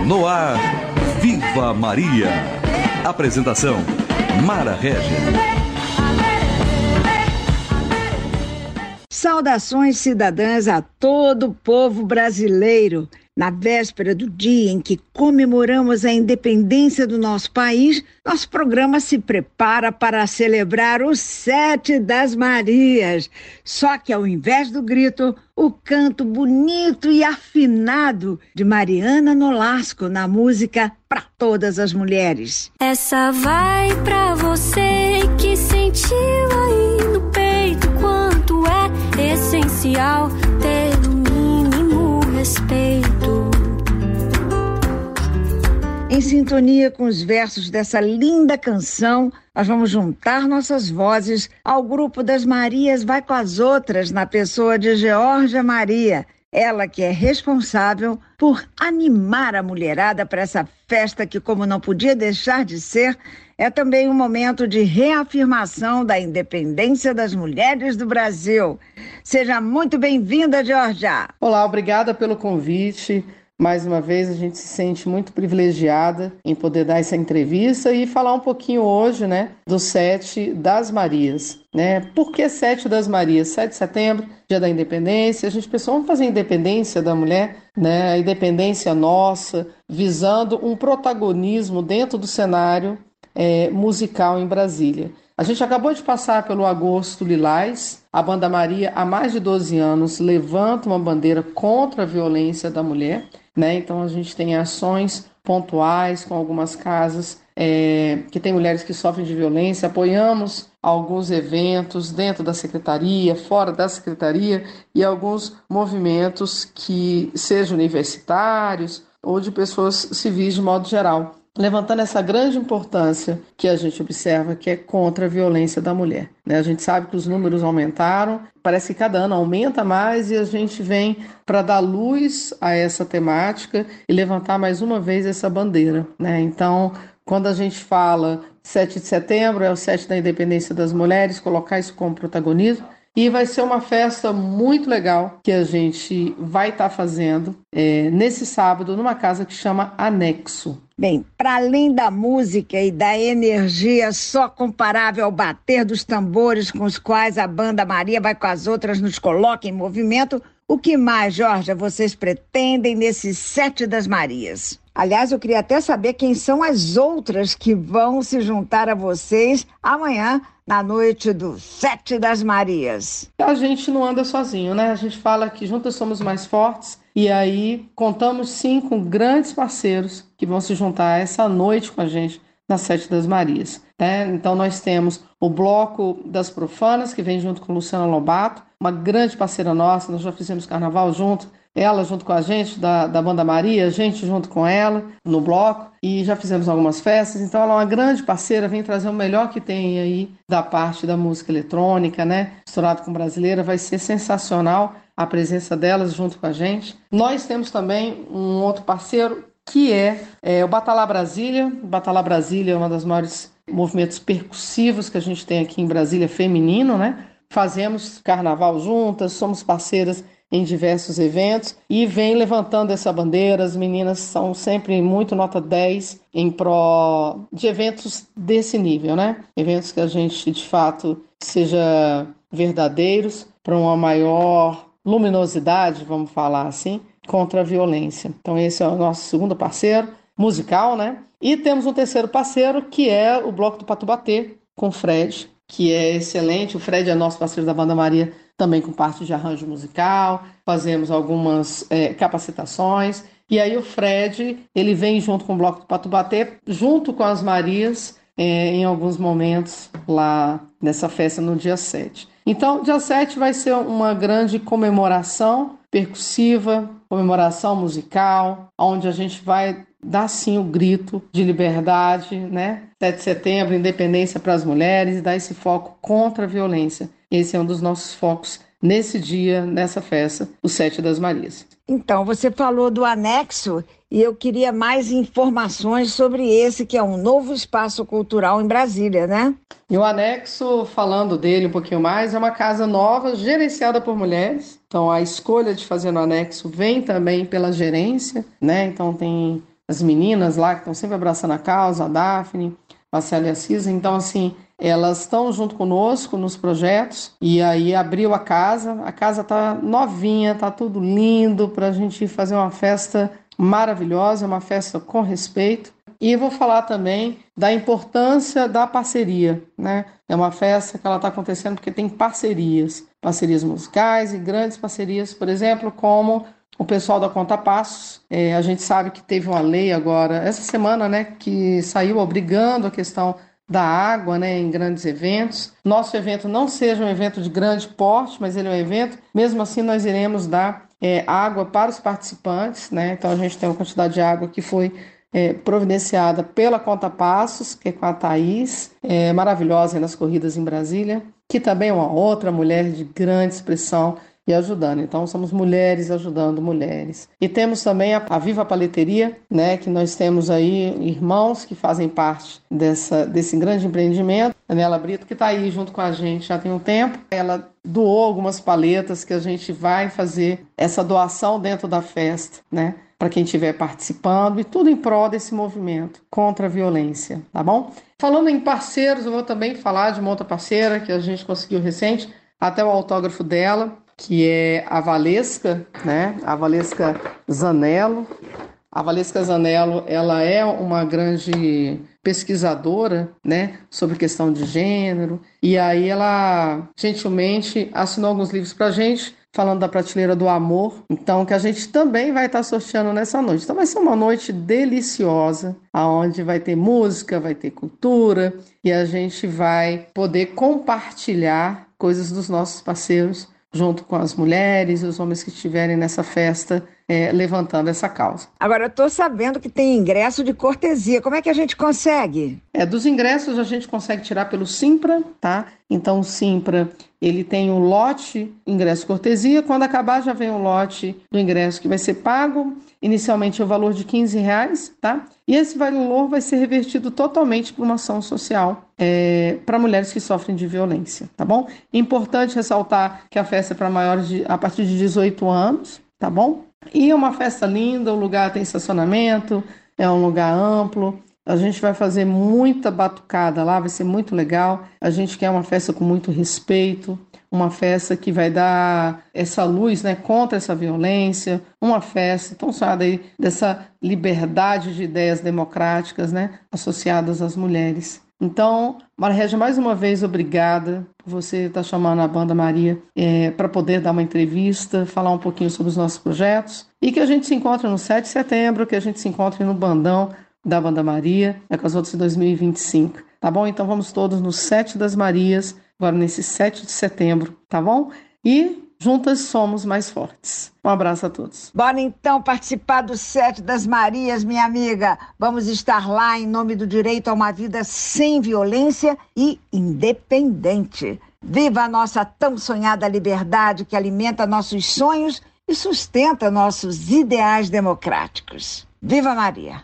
No ar, Viva Maria. Apresentação, Mara Régia. Saudações cidadãs a todo o povo brasileiro. Na véspera do dia em que comemoramos a independência do nosso país, nosso programa se prepara para celebrar o 7 das Marias. Só que ao invés do grito, o canto bonito e afinado de Mariana Nolasco na música Pra Todas as Mulheres. Essa vai pra você que sentiu aí no peito quanto é essencial ter o mínimo respeito. Em sintonia com os versos dessa linda canção, nós vamos juntar nossas vozes ao grupo das Marias Vai com as Outras, na pessoa de Geórgia Maria. Ela que é responsável por animar a mulherada para essa festa que, como não podia deixar de ser, é também um momento de reafirmação da independência das mulheres do Brasil. Seja muito bem-vinda, Geórgia. Olá, obrigada pelo convite. Mais uma vez, a gente se sente muito privilegiada em poder dar essa entrevista e falar um pouquinho hoje, do 7 das Marias, Por que 7 das Marias? 7 de setembro, dia da independência. A gente pensou, vamos fazer a independência da mulher, a independência nossa, visando um protagonismo dentro do cenário musical em Brasília. A gente acabou de passar pelo Agosto Lilás. A Banda Maria, há mais de 12 anos, levanta uma bandeira contra a violência da mulher. Então, a gente tem ações pontuais com algumas casas que tem mulheres que sofrem de violência. Apoiamos alguns eventos dentro da secretaria, fora da secretaria, e alguns movimentos que sejam universitários ou de pessoas civis de modo geral, levantando essa grande importância que a gente observa, que é contra a violência da mulher. A gente sabe que os números aumentaram, parece que cada ano aumenta mais e a gente vem para dar luz a essa temática e levantar mais uma vez essa bandeira. Então, quando a gente fala 7 de setembro, é o 7 da independência das mulheres, colocar isso como protagonismo. E vai ser uma festa muito legal que a gente vai estar fazendo nesse sábado numa casa que chama Anexo. Bem, para além da música e da energia só comparável ao bater dos tambores com os quais a Banda Maria Vai com as Outras nos coloca em movimento, o que mais, Geórgia, vocês pretendem nesse 7 das Marias? Aliás, eu queria até saber quem são as outras que vão se juntar a vocês amanhã, na noite do 7 das Marias. A gente não anda sozinho, A gente fala que juntas somos mais fortes e aí contamos sim com grandes parceiros que vão se juntar essa noite com a gente na 7 das Marias. Então nós temos o Bloco das Profanas, que vem junto com Luciana Lobato, uma grande parceira nossa, nós já fizemos carnaval junto, ela junto com a gente da Banda Maria, a gente junto com ela no bloco, e já fizemos algumas festas. Então ela é uma grande parceira, vem trazer o melhor que tem aí da parte da música eletrônica, misturado com brasileira. Vai ser sensacional a presença delas junto com a gente. Nós temos também um outro parceiro que é o Batalá Brasília. O Batalá Brasília é um dos maiores movimentos percussivos que a gente tem aqui em Brasília, feminino, Fazemos carnaval juntas, somos parceiras em diversos eventos e vem levantando essa bandeira. As meninas são sempre muito nota 10 em pró de eventos desse nível, Eventos que a gente, de fato, seja verdadeiros para uma maior luminosidade, vamos falar assim, contra a violência. Então esse é o nosso segundo parceiro musical, E temos um terceiro parceiro que é o Bloco do Patubatê, com o Fred, que é excelente. O Fred é nosso parceiro da Banda Maria, também com parte de arranjo musical, fazemos algumas capacitações, e aí o Fred, ele vem junto com o Bloco do Patubatê, junto com as Marias, em alguns momentos lá nessa festa no dia 7. Então, dia 7 vai ser uma grande comemoração percussiva, comemoração musical, onde a gente vai dar sim o grito de liberdade, 7 de setembro, independência para as mulheres, e dar esse foco contra a violência. Esse é um dos nossos focos nesse dia, nessa festa, o 7 das Marias. Então, você falou do Anexo e eu queria mais informações sobre esse, que é um novo espaço cultural em Brasília, E o Anexo, falando dele um pouquinho mais, é uma casa nova, gerenciada por mulheres. Então, a escolha de fazer no Anexo vem também pela gerência, Então, tem as meninas lá que estão sempre abraçando a causa, a Daphne, a Célia e a Cisa. Então, assim, elas estão junto conosco nos projetos, e aí abriu a casa tá novinha, tá tudo lindo para a gente fazer uma festa maravilhosa, uma festa com respeito. E vou falar também da importância da parceria, né? É uma festa que ela está acontecendo porque tem parcerias musicais e grandes parcerias, por exemplo, como o pessoal da Conta Passos. A gente sabe que teve uma lei agora, essa semana, né, que saiu obrigando a questão da água, né, em grandes eventos. Nosso evento não seja um evento de grande porte, mas ele é um evento, mesmo assim nós iremos dar água para os participantes, né? Então a gente tem uma quantidade de água que foi providenciada pela Conta Passos, que é com a Thaís, maravilhosa nas corridas em Brasília, que também é uma outra mulher de grande expressão e ajudando. Então, somos mulheres ajudando mulheres. E temos também a Viva Paleteria, né, que nós temos aí irmãos que fazem parte desse grande empreendimento. A Nela Brito, que está aí junto com a gente já tem um tempo. Ela doou algumas paletas que a gente vai fazer essa doação dentro da festa, né, para quem estiver participando, e tudo em prol desse movimento contra a violência, tá bom? Falando em parceiros, eu vou também falar de uma outra parceira que a gente conseguiu recente, até o autógrafo dela, que é a Valesca, né? A Valesca Zanello. A Valesca Zanello, ela é uma grande pesquisadora, né, sobre questão de gênero, e aí ela gentilmente assinou alguns livros pra gente, falando da Prateleira do Amor, então que a gente também vai estar sorteando nessa noite. Então vai ser uma noite deliciosa, onde vai ter música, vai ter cultura, e a gente vai poder compartilhar coisas dos nossos parceiros, junto com as mulheres e os homens que estiverem nessa festa, levantando essa causa. Agora, eu estou sabendo que tem ingresso de cortesia. Como é que a gente consegue? Dos ingressos a gente consegue tirar pelo Simpra, tá? Então o Simpra, ele tem um lote ingresso cortesia. Quando acabar, já vem um lote do ingresso que vai ser pago. Inicialmente é o valor de R$15, tá? E esse valor vai ser revertido totalmente para uma ação social para mulheres que sofrem de violência, tá bom? É importante ressaltar que a festa é para maiores a partir de 18 anos, tá bom? E é uma festa linda, o lugar tem estacionamento, é um lugar amplo. A gente vai fazer muita batucada lá, vai ser muito legal. A gente quer uma festa com muito respeito, uma festa que vai dar essa luz, né, contra essa violência, uma festa tão sonhada aí dessa liberdade de ideias democráticas, né, associadas às mulheres. Então, Maria Régia, mais uma vez, obrigada por você estar chamando a Banda Maria para poder dar uma entrevista, falar um pouquinho sobre os nossos projetos, e que a gente se encontre no 7 de setembro, que a gente se encontre no Bandão da Banda Maria, com as outras em 2025, tá bom? Então vamos todos no 7 das Marias, agora nesse 7 de setembro, tá bom? E juntas somos mais fortes. Um abraço a todos. Bora então participar do 7 das Marias, minha amiga. Vamos estar lá em nome do direito a uma vida sem violência e independente. Viva a nossa tão sonhada liberdade que alimenta nossos sonhos e sustenta nossos ideais democráticos. Viva Maria!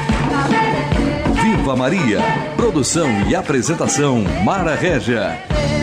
Viva Maria! Produção e apresentação Mara Régia.